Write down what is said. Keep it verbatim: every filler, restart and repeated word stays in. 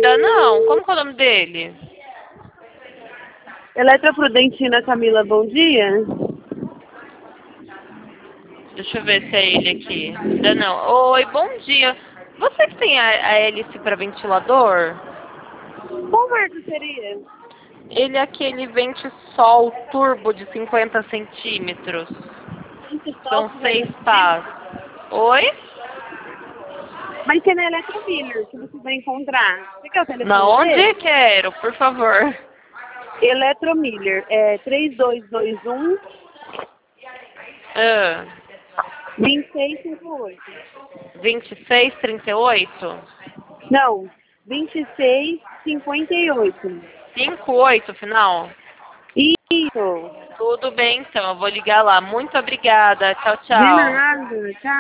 Ainda não. Como que é o nome dele? Eletrofrudentina Camila, bom dia. Deixa eu ver se é ele aqui. Ainda não. Oi, bom dia. Você que tem a, a hélice para ventilador? Qual marca seria? Ele é aquele vente sol turbo de cinquenta centímetros. São seis pás. Oi? Vai ser na Eletroviller que você vai encontrar. Você quer o Na telefone onde? dele? Quero, por favor. Eletromiller, é três dois dois um, Ah, dois seis cinco oito. vinte e seis, trinta e oito? Não, vinte e seis cinquenta e oito. cinco oito, final? Isso. Tudo bem, então. Eu vou ligar lá. Muito obrigada. Tchau, De tchau. nada. Tchau.